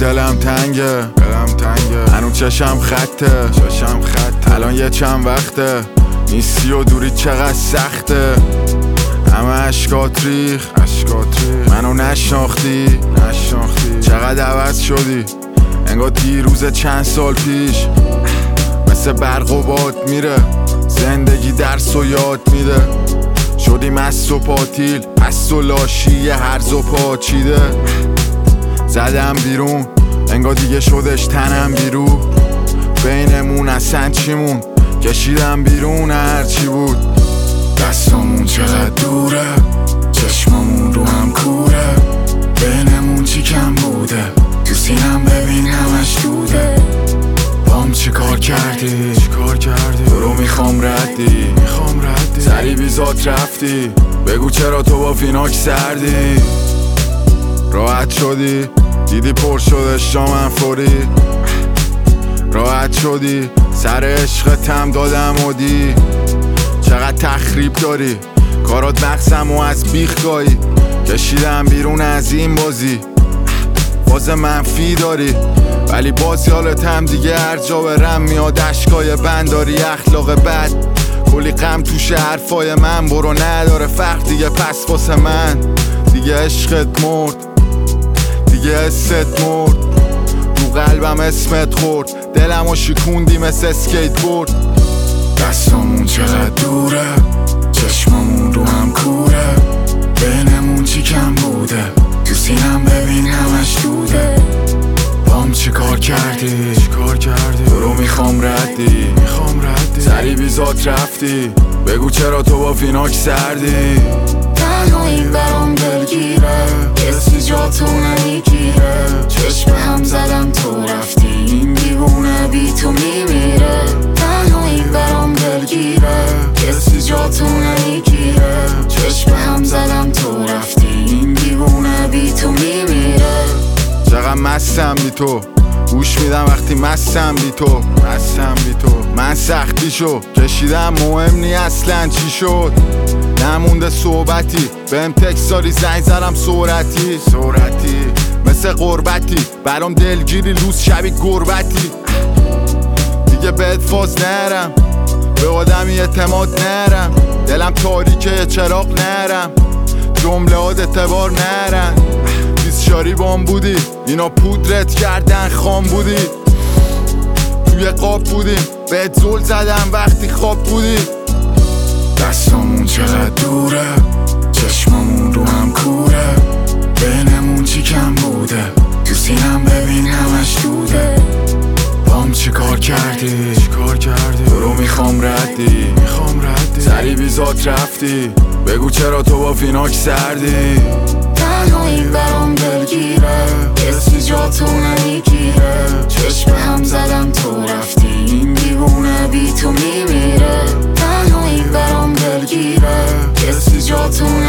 دلم تنگه هنو چشم خطه الان یه چند وقته نیستی و دوری چقدر سخته. همه عشقات ریخ منو نشناختی چقدر عوض شدی انگار دیروز چند سال پیش. مثل برق و باد میره زندگی درس و یاد میده. شدی مست و پاتیل پس و لاشی هرز و پاچیده. زدم بیرون انگار دیگه شدش تنم بیرون. بینمون اصلا چیمون کشیدم بیرون هرچی بود. دستامون چقدر دوره چشمامون رو هم کوره. بینمون چی کم بوده تو سینم ببین همش دوده. بام چی کار کردی تو رو میخوام ردی سری بیزات رفتی بگو چرا تو با فیناک سردی. راحت شدی دیدی پر شده شامن فوری. راحت شدی سر عشقتم دادم و دی. چقدر تخریب داری کارات مقسم و از بیخ گایی. کشیدم بیرون از این بازی باز منفی داری ولی باز یالتم دیگه هر جا برم میاد اشکای بنداری. اخلاق بد کلی غم توش حرفای من برو نداره فرق دیگه پس واسه من. دیگه عشقت مرد دیگه حست مرد رو قلبم اسمت خورد دلمو شکوندی مثل اسکیت بورد. دستامون چقدر دوره چشمامون رو هم کوره. بینمون چی کم بوده تو سینم ببین همش دوده. بام چی کار کردی تو رو میخوام ردی سری بیزات رفتی بگو چرا تو با فیناک سردی. تنهایی برام دلگیره کسی جا تو نمیگیره. چشم هم زدم تو رفتی این دیوونه بی تو میمیره. تنهایی برام دلگیره کسی جا تو نمیگیره. چشم هم زدم تو رفتی این دیوونه بی تو میمیره. چقدر مستم بی تو گوش میدم وقتی مستم بی تو من سختیشو کشیدم مهم نی اصلا چی شد. نمونده صحبتی بهم تکساری زنگ زدم سرعتی مثل قربتی برام دلگیری لوس شبی گربتی. دیگه بهت فاز نرم به آدمی اعتماد نرم. دلم تاریکه چراغ نرم جمله هات اعتبار نرم. بیسشاری بام بودی اینا پودرت کردن خام بودی. توی قاب بودیم بهت زل زدم وقتی خواب بودی. دستامون چقدر دوره چشمامون رو هم کوره. بینمون چی کم بوده تو سینم ببین همش دوده. بام چی کار کردی تو رو میخوام ردی سری بیزات رفتی بگو چرا تو با فیناک سردی. تنهایی برام دلگیره کسی جا تو نمیگیره. چشم هم زدم تو رفتی این دیوونه بی تو میمیره. تنهایی برام دلگیره کسی جا تو